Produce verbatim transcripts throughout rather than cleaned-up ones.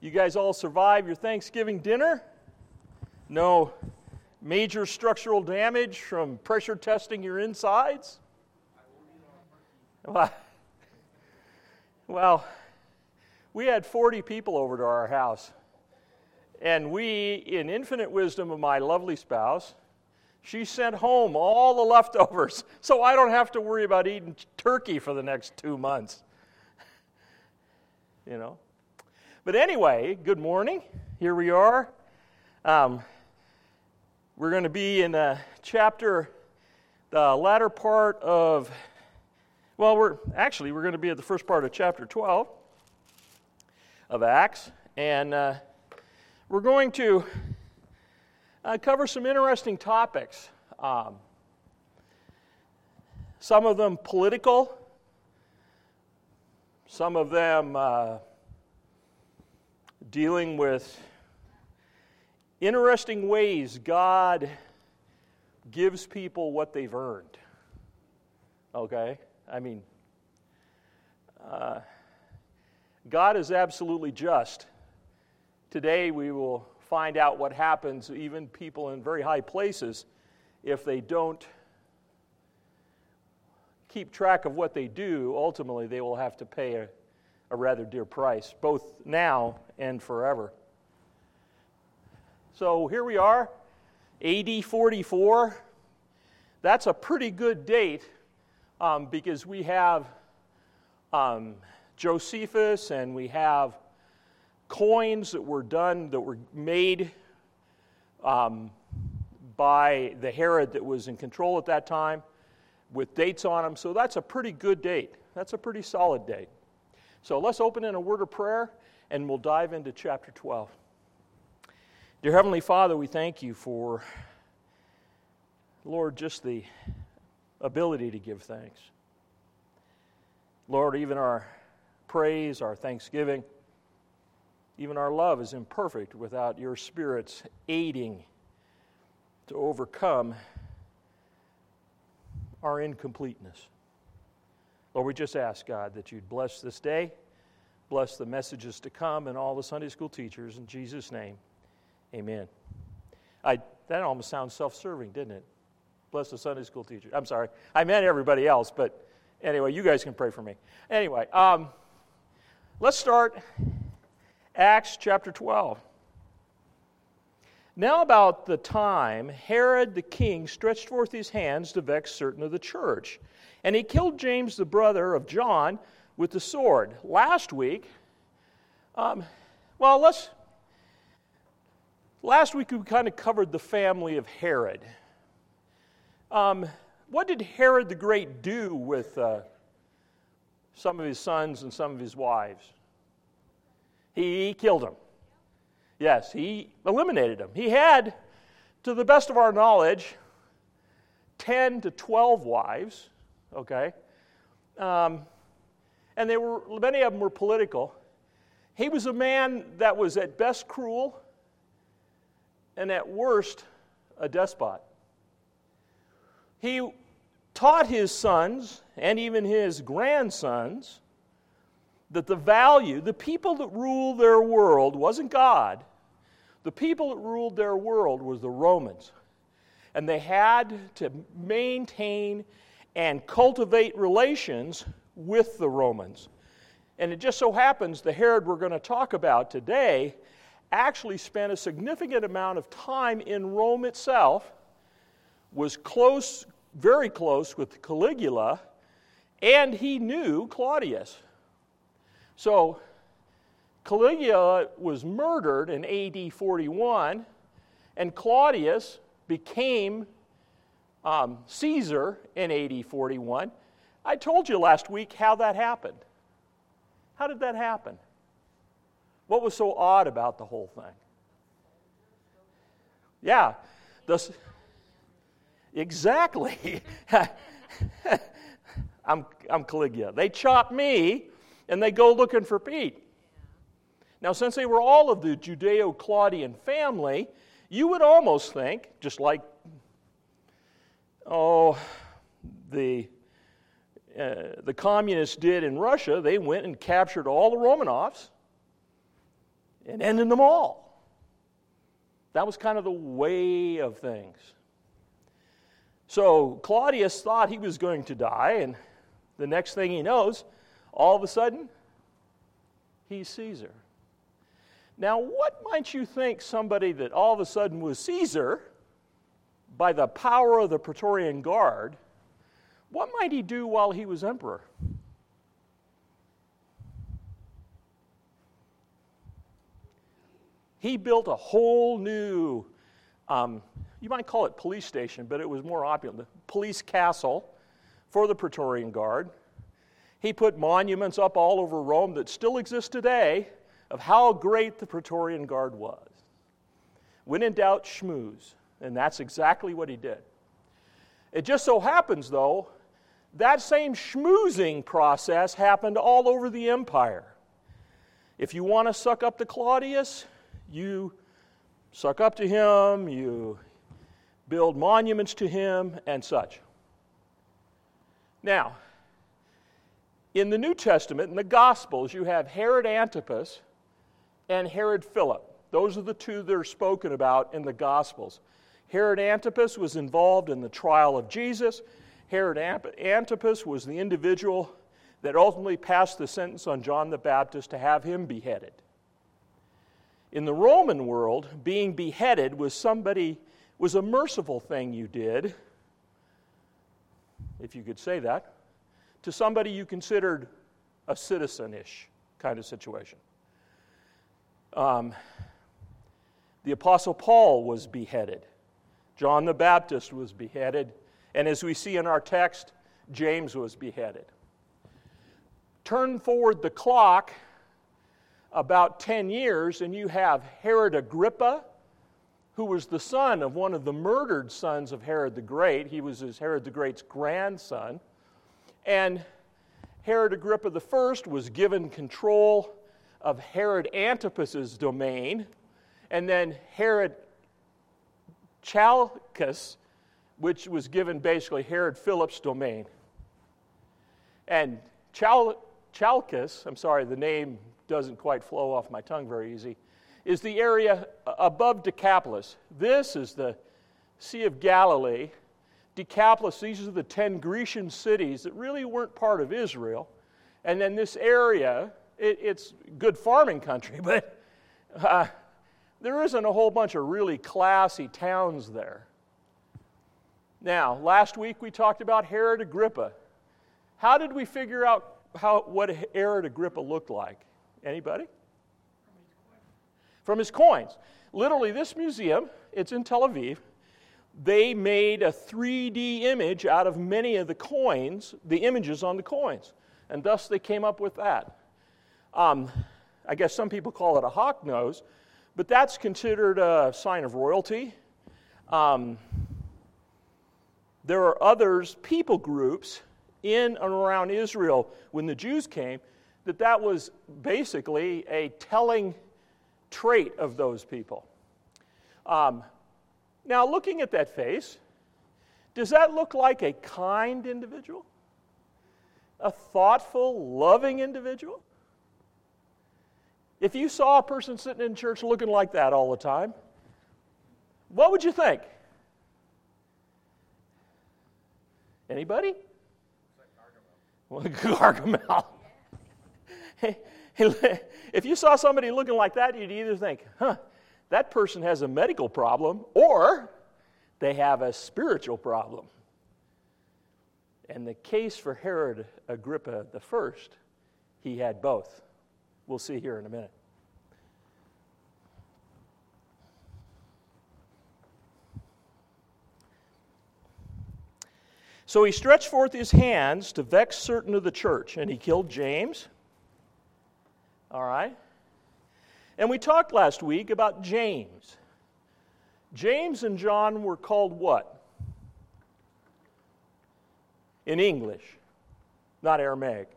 You guys all survive your Thanksgiving dinner? No major structural damage from pressure testing your insides? Well, well, we had forty people over to our house, and we, in infinite wisdom of my lovely spouse, she sent home all the leftovers, so I don't have to worry about eating turkey for the next two months. You know? But anyway, good morning. Here we are. Um, we're going to be in a chapter, the latter part of, well, we're actually, we're going to be at the first part of chapter twelve of Acts, and uh, we're going to uh, cover some interesting topics. Um, some of them political, some of them uh, dealing with interesting ways God gives people what they've earned. Okay? I mean, uh, God is absolutely just. Today we will find out what happens, even people in very high places, if they don't keep track of what they do. Ultimately, they will have to pay a, a rather dear price, both now and forever. So here we are, A D forty-four. That's a pretty good date um, because we have um, Josephus, and we have coins that were done, that were made um, by the Herod that was in control at that time with dates on them. So that's a pretty good date. That's a pretty solid date. So let's open in a word of prayer, and we'll dive into chapter twelve. Dear Heavenly Father, we thank you for, Lord, just the ability to give thanks. Lord, even our praise, our thanksgiving, even our love is imperfect without your Spirit's aiding to overcome our incompleteness. Lord, we just ask, God, that you'd bless this day, bless the messages to come, and all the Sunday school teachers. In Jesus' name, amen. I, that almost sounds self-serving, didn't it? Bless the Sunday school teacher. I'm sorry. I meant everybody else, but anyway, you guys can pray for me. Anyway, um, let's start Acts chapter twelve. Now about the time Herod the king stretched forth his hands to vex certain of the church, and he killed James the brother of John with the sword. Last week, um, well, let's, last week we kind of covered the family of Herod. Um, what did Herod the Great do with uh, some of his sons and some of his wives? He killed them. Yes, he eliminated them. He had, to the best of our knowledge, ten to twelve wives, okay? Um, and they were, many of them were political. He was a man that was at best cruel and at worst a despot. He taught his sons and even his grandsons that the value, the people that ruled their world wasn't God. The people that ruled their world was the Romans. And they had to maintain and cultivate relations with the Romans. And it just so happens the Herod we're going to talk about today actually spent a significant amount of time in Rome itself, was close, very close with Caligula, and he knew Claudius. So, Caligula was murdered in A D forty-one, and Claudius became um, Caesar in A D forty-one. I told you last week how that happened. How did that happen? What was so odd about the whole thing? Yeah, the, exactly. I'm, I'm Caligula. They chop me, and they go looking for Pete. Now, since they were all of the Judeo-Claudian family, you would almost think, just like, oh, the uh, the communists did in Russia, they went and captured all the Romanovs and ending them all. That was kind of the way of things. So Claudius thought he was going to die, and the next thing he knows, all of a sudden, he's Caesar. Now, what might you think somebody that all of a sudden was Caesar, by the power of the Praetorian Guard, what might he do while he was emperor? He built a whole new, um, you might call it police station, but it was more opulent, the police castle for the Praetorian Guard. He put monuments up all over Rome that still exist today of how great the Praetorian Guard was. When in doubt, schmooze. And that's exactly what he did. It just so happens, though, that same schmoozing process happened all over the empire. If you want to suck up to Claudius, you suck up to him, you build monuments to him, and such. Now, in the New Testament, in the Gospels, you have Herod Antipas and Herod Philip. Those are the two that are spoken about in the Gospels. Herod Antipas was involved in the trial of Jesus. Herod Antipas was the individual that ultimately passed the sentence on John the Baptist to have him beheaded. In the Roman world, being beheaded was somebody, was a merciful thing you did, if you could say that, to somebody you considered a citizen-ish kind of situation. Um, the Apostle Paul was beheaded. John the Baptist was beheaded. And as we see in our text, James was beheaded. Turn forward the clock about ten years, and you have Herod Agrippa, who was the son of one of the murdered sons of Herod the Great. He was his Herod the Great's grandson. And Herod Agrippa the First was given control of Herod Antipas's domain, and then Herod Chalcus, which was given basically Herod Philip's domain. And Chal- Chalcus, I'm sorry, the name doesn't quite flow off my tongue very easy, is the area above Decapolis. This is the Sea of Galilee. Decapolis, these are the ten Grecian cities that really weren't part of Israel. And then this area, it, it's good farming country, but uh, there isn't a whole bunch of really classy towns there. Now, last week we talked about Herod Agrippa. How did we figure out how what Herod Agrippa looked like? Anybody? From his coins. Literally, this museum, it's in Tel Aviv, they made a three D image out of many of the coins, the images on the coins, and thus they came up with that. Um, I guess some people call it a hawk nose, but that's considered a sign of royalty. Um, there are others, people groups, in and around Israel when the Jews came, that that was basically a telling trait of those people. Um, now, looking at that face, does that look like a kind individual? A thoughtful, loving individual? If you saw a person sitting in church looking like that all the time, what would you think? Anybody? Well, Gargamel. If you saw somebody looking like that, you'd either think, huh, that person has a medical problem, or they have a spiritual problem. And the case for Herod Agrippa the First, he had both. We'll see here in a minute. So he stretched forth his hands to vex certain of the church, and he killed James. All right? And we talked last week about James. James and John were called what? In English, not Aramaic.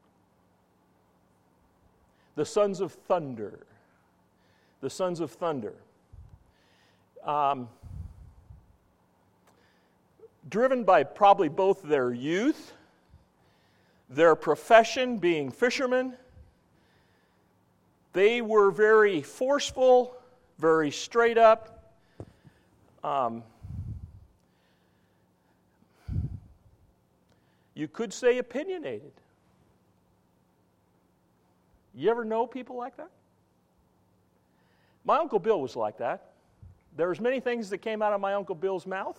The sons of thunder. The sons of thunder. Um, driven by probably both their youth, their profession being fishermen, They were very forceful, very straight up. Um, you could say opinionated. You ever know people like that? My Uncle Bill was like that. There was many things that came out of my Uncle Bill's mouth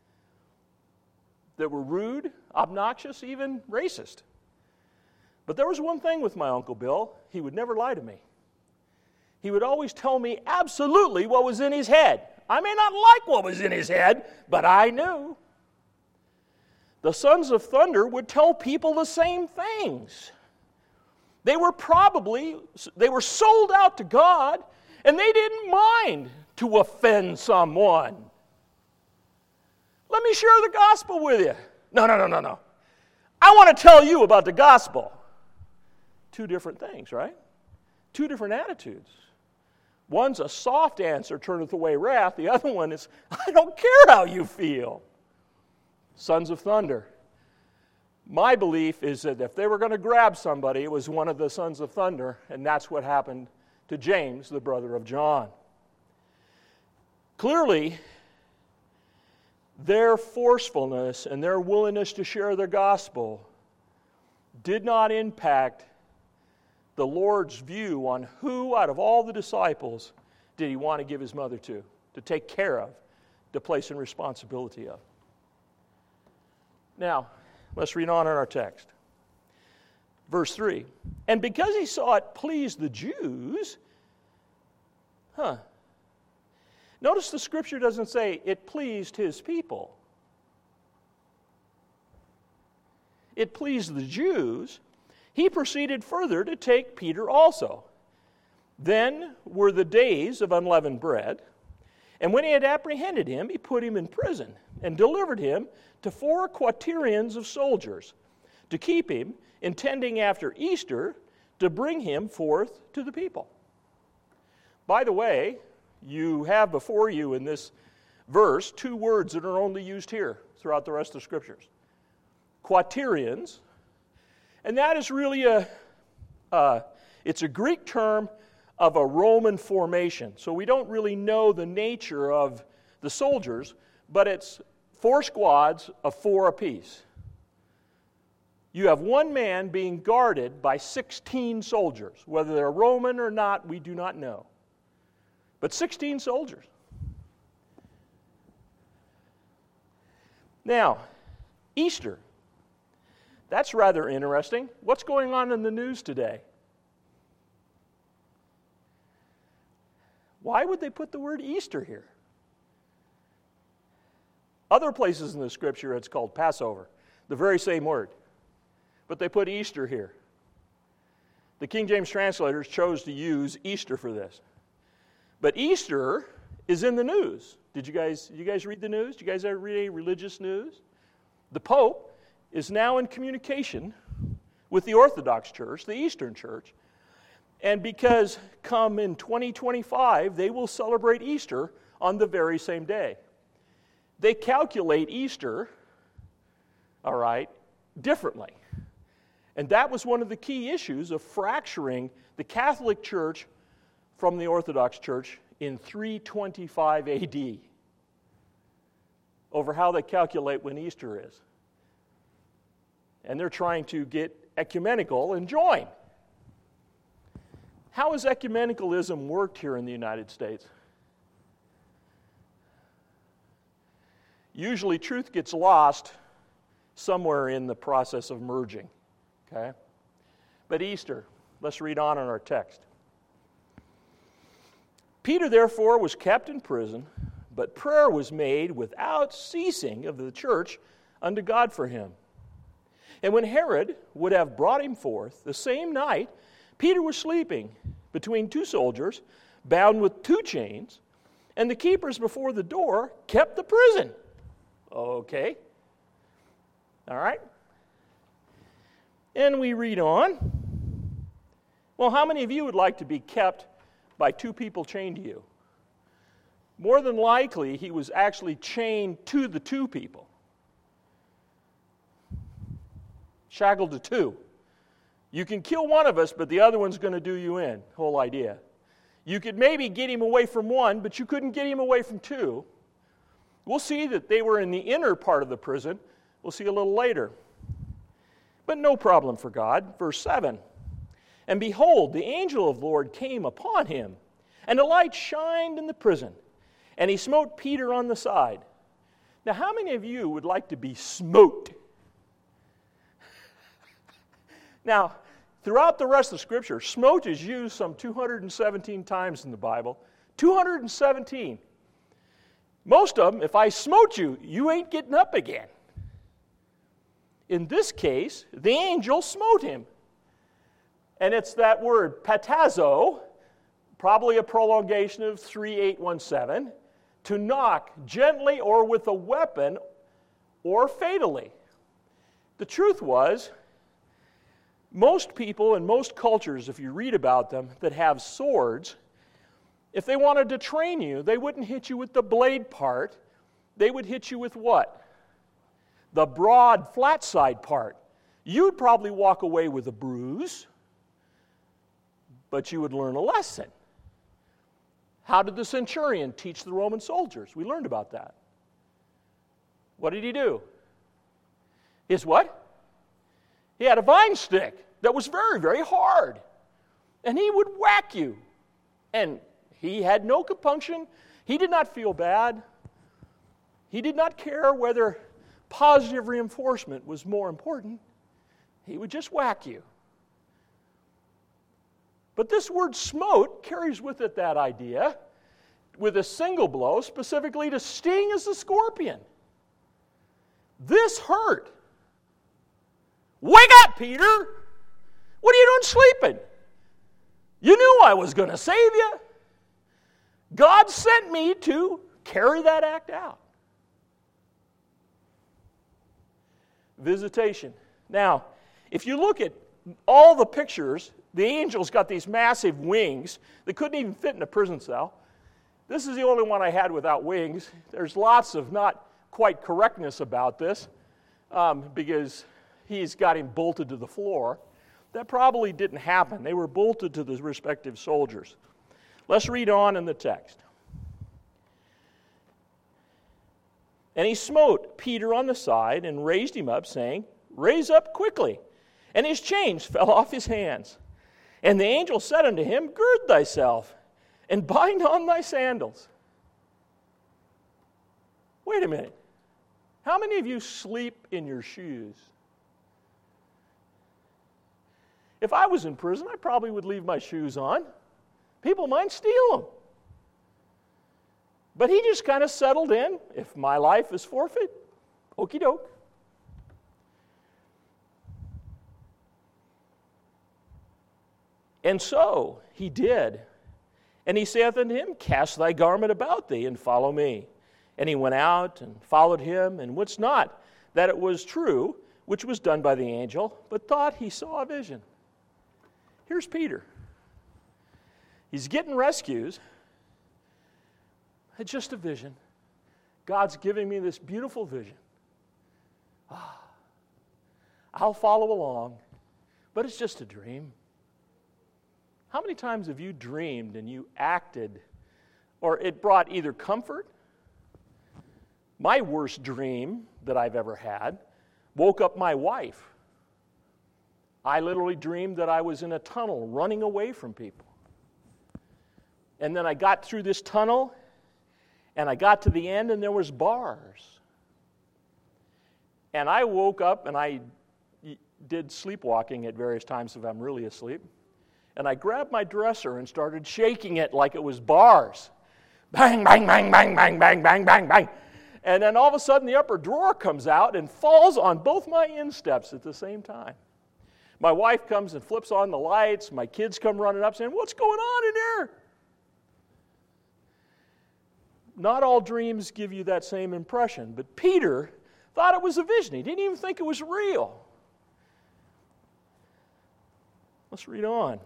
that were rude, obnoxious, even racist. But there was one thing with my Uncle Bill. He would never lie to me. He would always tell me absolutely what was in his head. I may not like what was in his head, but I knew. The Sons of Thunder would tell people the same things. They were probably, they were sold out to God, and they didn't mind to offend someone. Let me share the gospel with you. No, no, no, no, no. I want to tell you about the gospel. Two different things, right? Two different attitudes. One's a soft answer, turneth away wrath. The other one is, I don't care how you feel. Sons of Thunder. My belief is that if they were going to grab somebody, it was one of the Sons of Thunder, and that's what happened to James, the brother of John. Clearly, their forcefulness and their willingness to share the gospel did not impact the Lord's view on who out of all the disciples did he want to give his mother to, to take care of, to place in responsibility of. Now, let's read on in our text. Verse three. And because he saw it pleased the Jews, huh. Notice the scripture doesn't say it pleased his people. It pleased the Jews. He proceeded further to take Peter also. Then were the days of unleavened bread, and when he had apprehended him, he put him in prison and delivered him to four quaternions of soldiers to keep him, intending after Easter to bring him forth to the people. By the way, you have before you in this verse two words that are only used here throughout the rest of the Scriptures. Quaternions, and that is really a, uh, it's a Greek term of a Roman formation. So we don't really know the nature of the soldiers, but it's four squads of four apiece. You have one man being guarded by sixteen soldiers. Whether they're Roman or not, we do not know. But sixteen soldiers. Now, Easter. That's rather interesting. What's going on in the news today? Why would they put the word Easter here? Other places in the Scripture it's called Passover, the very same word. But they put Easter here. The King James translators chose to use Easter for this. But Easter is in the news. Did you guys, did you guys read the news? Did you guys ever read any religious news? The Pope is now in communication with the Orthodox Church, the Eastern Church, and because come in twenty twenty-five, they will celebrate Easter on the very same day. They calculate Easter, all right, differently. And that was one of the key issues of fracturing the Catholic Church from the Orthodox Church in three twenty-five A D over how they calculate when Easter is. And they're trying to get ecumenical and join. How has ecumenicalism worked here in the United States? Usually truth gets lost somewhere in the process of merging. Okay? But Easter, let's read on in our text. Peter therefore was kept in prison, but prayer was made without ceasing of the church unto God for him. And when Herod would have brought him forth, the same night Peter was sleeping between two soldiers, bound with two chains, and the keepers before the door kept the prison. Okay. All right. And we read on. Well, how many of you would like to be kept by two people chained to you? More than likely, he was actually chained to the two people. Shackled to two. You can kill one of us, but the other one's going to do you in. Whole idea. You could maybe get him away from one, but you couldn't get him away from two. We'll see that they were in the inner part of the prison. We'll see a little later. But no problem for God. Verse seven. And behold, the angel of the Lord came upon him, and a light shined in the prison, and he smote Peter on the side. Now, how many of you would like to be smote? Now, throughout the rest of Scripture, smote is used some two hundred seventeen times in the Bible. two hundred seventeen. Most of them, if I smote you, you ain't getting up again. In this case, the angel smote him. And it's that word, patazo, probably a prolongation of three eight one seven, to knock gently or with a weapon or fatally. The truth was, most people in most cultures, if you read about them, that have swords, if they wanted to train you, they wouldn't hit you with the blade part. They would hit you with what? The broad, flat side part. You'd probably walk away with a bruise, but you would learn a lesson. How did the centurion teach the Roman soldiers? We learned about that. What did he do? His what? He had a vine stick that was very, very hard. And he would whack you. And he had no compunction. He did not feel bad. He did not care whether positive reinforcement was more important. He would just whack you. But this word smote carries with it that idea, with a single blow, specifically to sting as a scorpion. This hurt. Wake up, Peter! What are you doing sleeping? You knew I was going to save you. God sent me to carry that act out. Visitation. Now, if you look at all the pictures, the angel's got these massive wings that couldn't even fit in a prison cell. This is the only one I had without wings. There's lots of not quite correctness about this um, because he's got him bolted to the floor. That probably didn't happen. They were bolted to the respective soldiers. Let's read on in the text. And he smote Peter on the side and raised him up, saying, Raise up quickly. And his chains fell off his hands. And the angel said unto him, Gird thyself, and bind on thy sandals. Wait a minute. How many of you sleep in your shoes? If I was in prison, I probably would leave my shoes on. People might steal them. But he just kind of settled in. If my life is forfeit, okie doke. And so he did. And he saith unto him, Cast thy garment about thee, and follow me. And he went out and followed him, and wist not that it was true, which was done by the angel, but thought he saw a vision. Here's Peter. He's getting rescues. It's just a vision. God's giving me this beautiful vision. Ah, I'll follow along, but it's just a dream. How many times have you dreamed and you acted, or it brought either comfort? My worst dream that I've ever had woke up my wife. I literally dreamed that I was in a tunnel running away from people. And then I got through this tunnel, and I got to the end, and there was bars. And I woke up, and I did sleepwalking at various times if I'm really asleep. And I grabbed my dresser and started shaking it like it was bars. Bang, bang, bang, bang, bang, bang, bang, bang, bang. And then all of a sudden the upper drawer comes out and falls on both my insteps at the same time. My wife comes and flips on the lights. My kids come running up saying, What's going on in there? Not all dreams give you that same impression, but Peter thought it was a vision. He didn't even think it was real. Let's read on.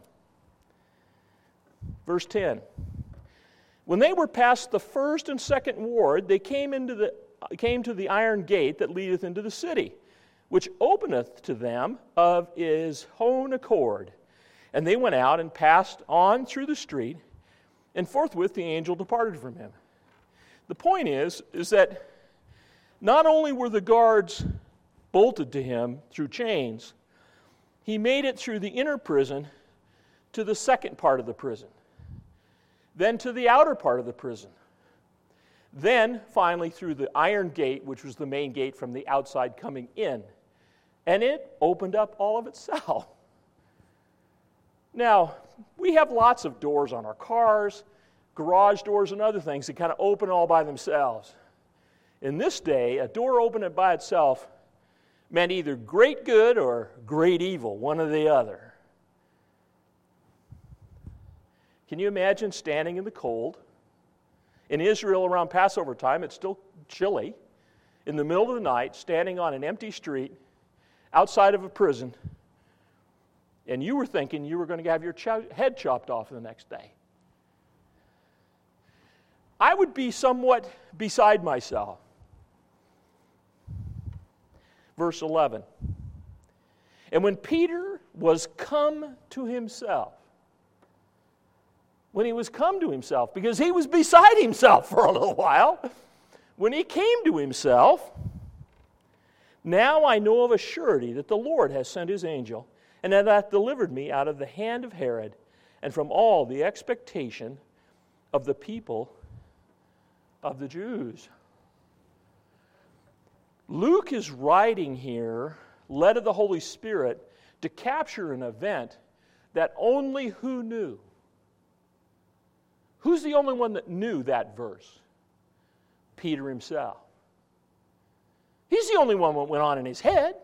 Verse ten. When they were past the first and second ward, they came into the came to the iron gate that leadeth into the city, which openeth to them of his own accord. And they went out and passed on through the street, and forthwith the angel departed from him. The point is, is that not only were the guards bolted to him through chains, he made it through the inner prison to the second part of the prison, then to the outer part of the prison, then finally through the iron gate, which was the main gate from the outside coming in. And it opened up all of itself. Now, we have lots of doors on our cars, garage doors and other things that kind of open all by themselves. In this day, a door opening by itself meant either great good or great evil, one or the other. Can you imagine standing in the cold? In Israel around Passover time, it's still chilly. In the middle of the night, standing on an empty street outside of a prison, and you were thinking you were going to have your ch- head chopped off the next day. I would be somewhat beside myself. Verse eleven. And when Peter was come to himself, when he was come to himself, because he was beside himself for a little while, when he came to himself, now I know of a surety that the Lord has sent his angel, and that hath delivered me out of the hand of Herod, and from all the expectation of the people of the Jews. Luke is writing here, led of the Holy Spirit, to capture an event that only who knew? Who's the only one that knew that verse? Peter himself. He's the only one that went on in his head.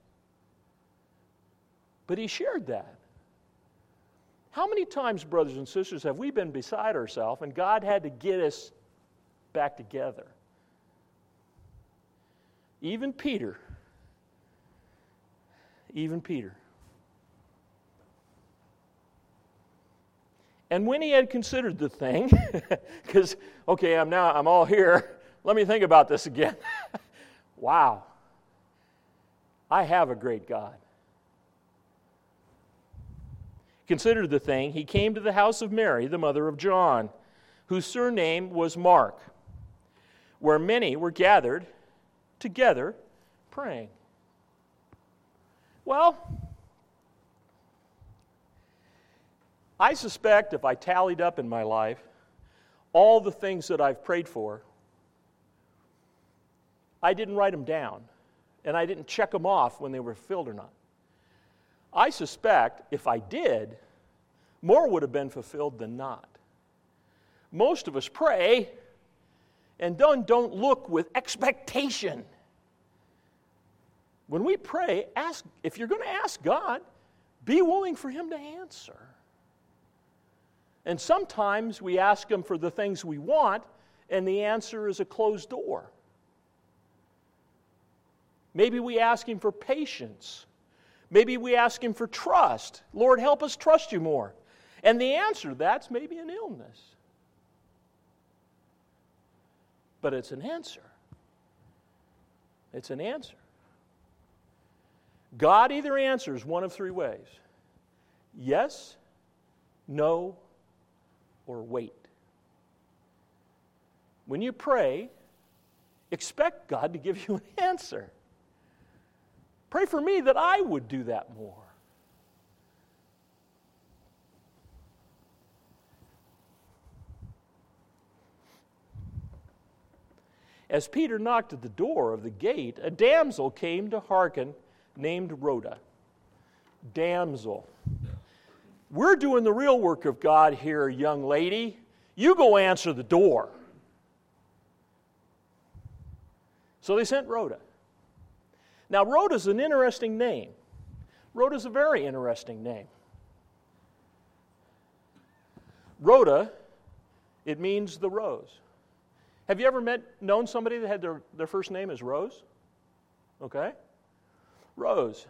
But he shared that. How many times, brothers and sisters, have we been beside ourselves and God had to get us back together? Even Peter. Even Peter. And when he had considered the thing, because, okay, I'm now, I'm all here, let me think about this again. Wow. I have a great God. Considered the thing, he came to the house of Mary, the mother of John, whose surname was Mark, where many were gathered together praying. Well, I suspect if I tallied up in my life all the things that I've prayed for, I didn't write them down, and I didn't check them off when they were filled or not. I suspect if I did, more would have been fulfilled than not. Most of us pray and don't, don't look with expectation. When we pray, ask, if you're going to ask God, be willing for Him to answer. And sometimes we ask Him for the things we want, and the answer is a closed door. Maybe we ask Him for patience. Maybe we ask Him for trust. Lord, help us trust You more. And the answer to that's maybe an illness. But it's an answer. It's an answer. God either answers one of three ways. Yes, no, or wait. When you pray, expect God to give you an answer. Pray for me that I would do that more. As Peter knocked at the door of the gate, a damsel came to hearken named Rhoda. Damsel. We're doing the real work of God here, young lady. You go answer the door. So they sent Rhoda. Now, Rhoda's an interesting name. Rhoda's a very interesting name. Rhoda, it means the rose. Have you ever met, known somebody that had their, their first name as Rose? Okay? Rose.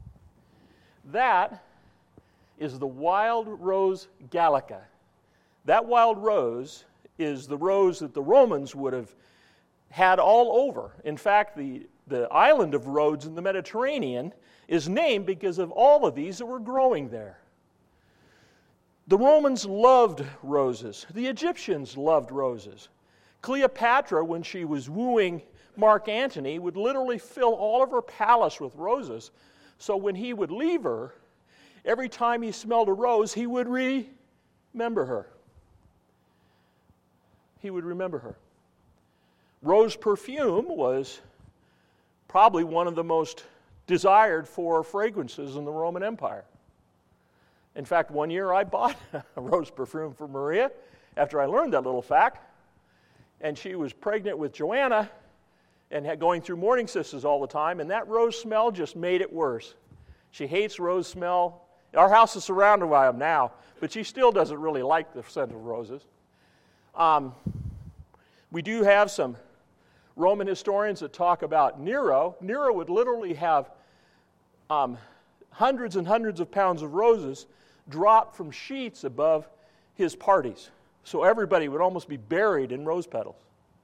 That is the wild rose gallica. That wild rose is the rose that the Romans would have had all over. In fact, the the island of Rhodes in the Mediterranean is named because of all of these that were growing there. The Romans loved roses. The Egyptians loved roses. Cleopatra, when she was wooing Mark Antony, would literally fill all of her palace with roses. So when he would leave her, every time he smelled a rose, he would remember her. He would remember her. Rose perfume was probably one of the most desired for fragrances in the Roman Empire. In fact, one year I bought a rose perfume for Maria after I learned that little fact. And she was pregnant with Joanna and had going through morning sisters all the time, and that rose smell just made it worse. She hates rose smell. Our house is surrounded by them now, but she still doesn't really like the scent of roses. Um, we do have some Roman historians that talk about Nero. Nero would literally have um, hundreds and hundreds of pounds of roses dropped from sheets above his parties. So everybody would almost be buried in rose petals.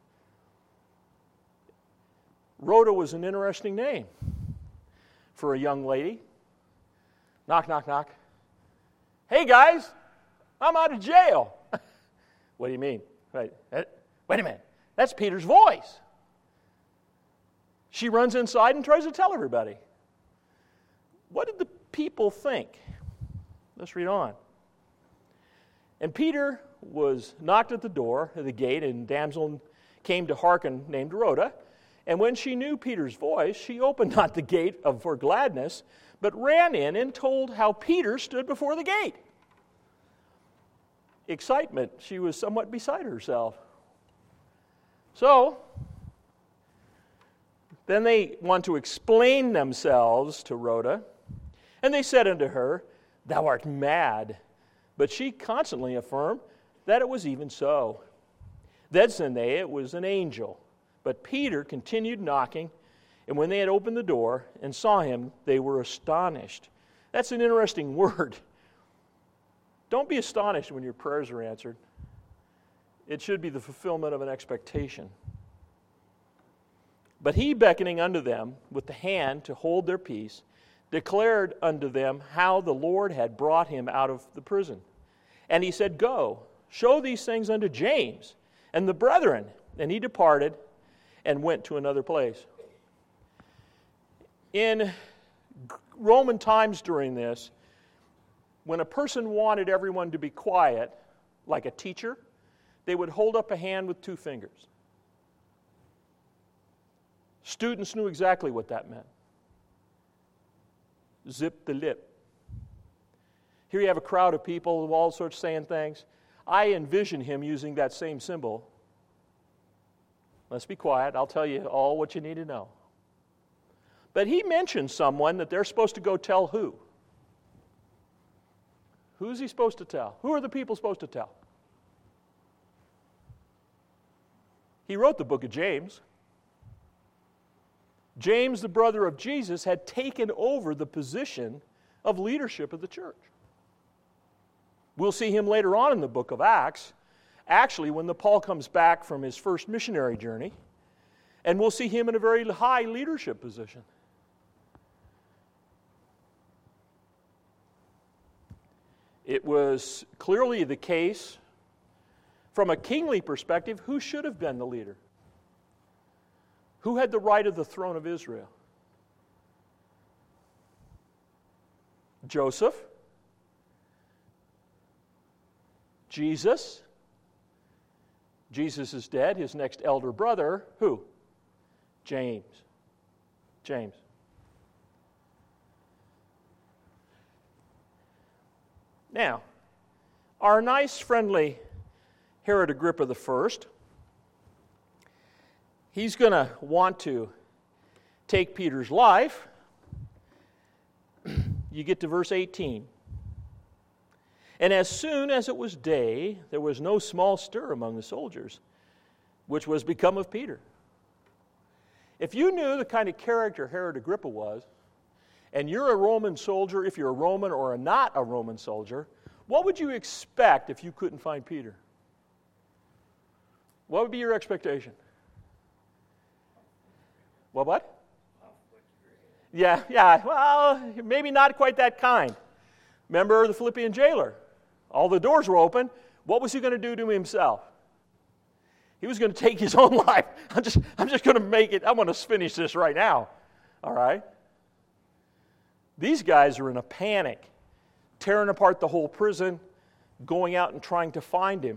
Rhoda was an interesting name for a young lady. Knock, knock, knock. Hey guys, I'm out of jail. What do you mean? Wait, wait a minute. That's Peter's voice. She runs inside and tries to tell everybody. What did the people think? Let's read on. And Peter was knocked at the door of the gate, and a damsel came to hearken named Rhoda. And when she knew Peter's voice, she opened not the gate of for gladness, but ran in and told how Peter stood before the gate. Excitement, she was somewhat beside herself. So, then they want to explain themselves to Rhoda, and they said unto her, Thou art mad. But she constantly affirmed that it was even so. Then said they, It was an angel. But Peter continued knocking, and when they had opened the door and saw him, they were astonished. That's an interesting word. Don't be astonished when your prayers are answered. It should be the fulfillment of an expectation. But he, beckoning unto them with the hand to hold their peace, declared unto them how the Lord had brought him out of the prison. And he said, Go, show these things unto James and the brethren. And he departed and went to another place. In Roman times during this, when a person wanted everyone to be quiet, like a teacher, they would hold up a hand with two fingers. Students knew exactly what that meant. Zip the lip. Here you have a crowd of people of all sorts saying things. I envision him using that same symbol. Let's be quiet. I'll tell you all what you need to know. But he mentioned someone that they're supposed to go tell who? Who's he supposed to tell? Who are the people supposed to tell? He wrote the book of James. James, the brother of Jesus, had taken over the position of leadership of the church. We'll see him later on in the book of Acts, actually when the Paul comes back from his first missionary journey, and we'll see him in a very high leadership position. It was clearly the case, from a kingly perspective, who should have been the leader? Who had the right of the throne of Israel? Joseph? Jesus? Jesus is dead. His next elder brother, who? James. James. Now, our nice, friendly Herod Agrippa the First, he's going to want to take Peter's life. You get to verse eighteen. And as soon as it was day, there was no small stir among the soldiers, which was become of Peter. If you knew the kind of character Herod Agrippa was, and you're a Roman soldier, if you're a Roman or not a Roman soldier, what would you expect if you couldn't find Peter? What would be your expectation? Well, what? Yeah, yeah, well, maybe not quite that kind. Remember the Philippian jailer? All the doors were open. What was he going to do to himself? He was going to take his own life. I'm just, I'm just going to make it, I'm going to finish this right now. All right? These guys are in a panic, tearing apart the whole prison, going out and trying to find him.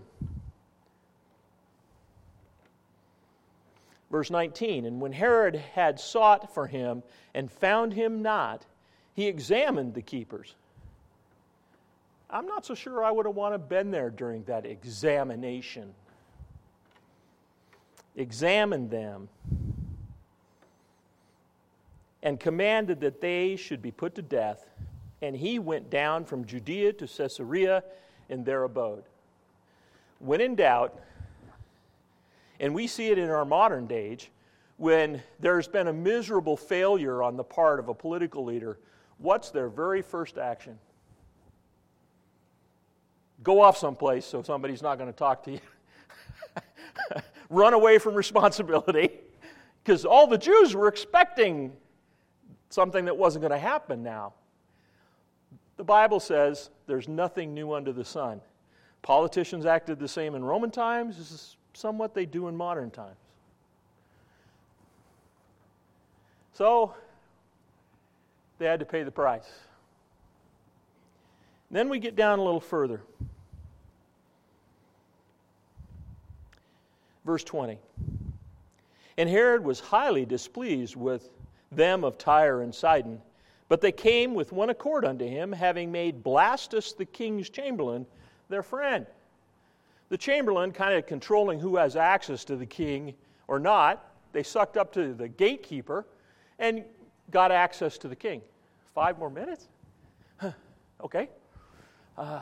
Verse nineteen, and when Herod had sought for him and found him not, he examined the keepers. I'm not so sure I would have wanted to have been there during that examination. Examined them and commanded that they should be put to death. And he went down from Judea to Caesarea and there abode. When in doubt, and we see it in our modern age, when there's been a miserable failure on the part of a political leader, what's their very first action? Go off someplace so somebody's not going to talk to you. Run away from responsibility. Because all the Jews were expecting something that wasn't going to happen now. The Bible says there's nothing new under the sun. Politicians acted the same in Roman times. This is somewhat they do in modern times. So, they had to pay the price. Then we get down a little further. Verse twenty. And Herod was highly displeased with them of Tyre and Sidon, but they came with one accord unto him, having made Blastus the king's chamberlain their friend. The chamberlain kind of controlling who has access to the king or not. They sucked up to the gatekeeper and got access to the king. Five more minutes? Huh. Okay. Uh,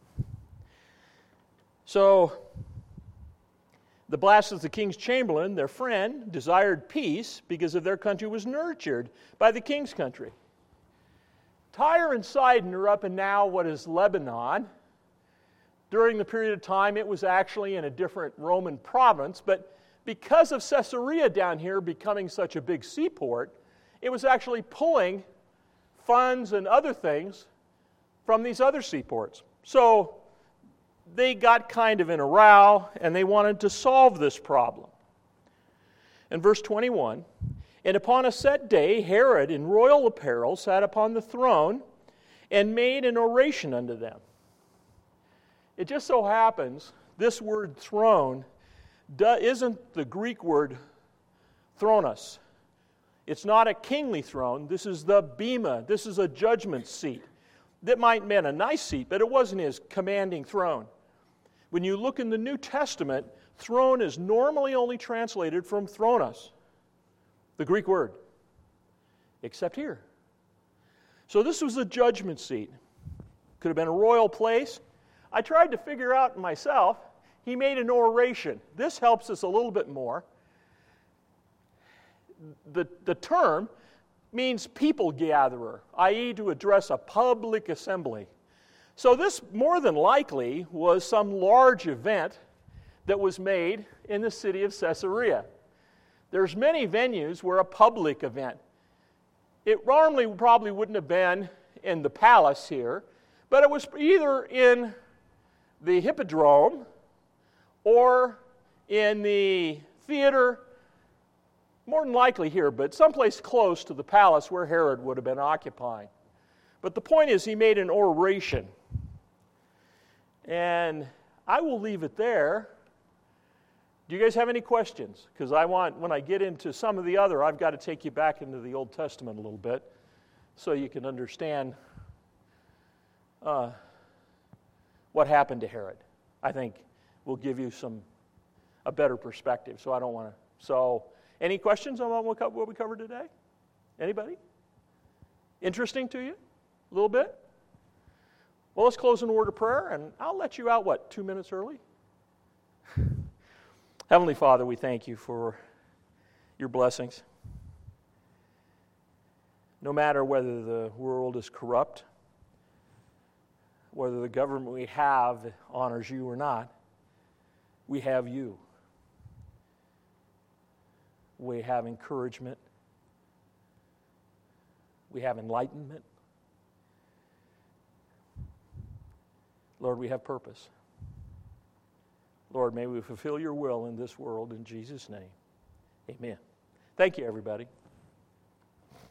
so, the Blastus the king's chamberlain, their friend, desired peace because of their country was nurtured by the king's country. Tyre and Sidon are up in now what is Lebanon. During the period of time, it was actually in a different Roman province, but because of Caesarea down here becoming such a big seaport, it was actually pulling funds and other things from these other seaports. So they got kind of in a row, and they wanted to solve this problem. In verse twenty-one, and upon a set day, Herod in royal apparel sat upon the throne and made an oration unto them. It just so happens, this word throne isn't the Greek word thronos. It's not a kingly throne. This is the bema. This is a judgment seat. That might have been a nice seat, but it wasn't his commanding throne. When you look in the New Testament, throne is normally only translated from thronos, the Greek word, except here. So this was a judgment seat. Could have been a royal place. I tried to figure out myself. He made an oration. This helps us a little bit more. The, the term means people gatherer, that is to address a public assembly. So this more than likely was some large event that was made in the city of Caesarea. There's many venues where a public event. It normally probably wouldn't have been in the palace here, but it was either in the hippodrome or in the theater, more than likely here, but someplace close to the palace where Herod would have been occupying. But the point is, he made an oration. And I will leave it there. Do you guys have any questions? Because I want, when I get into some of the other, I've got to take you back into the Old Testament a little bit so you can understand uh, what happened to Herod. I think will give you some a better perspective. So I don't want to. So, any questions on what we covered today? Anybody? Interesting to you? A little bit? Well, let's close in a word of prayer, and I'll let you out, what, two minutes early? Heavenly Father, we thank you for your blessings. No matter whether the world is corrupt, whether the government we have honors you or not, we have you. We have encouragement. We have enlightenment. Lord, we have purpose. Lord, may we fulfill your will in this world in Jesus' name. Amen. Thank you, everybody.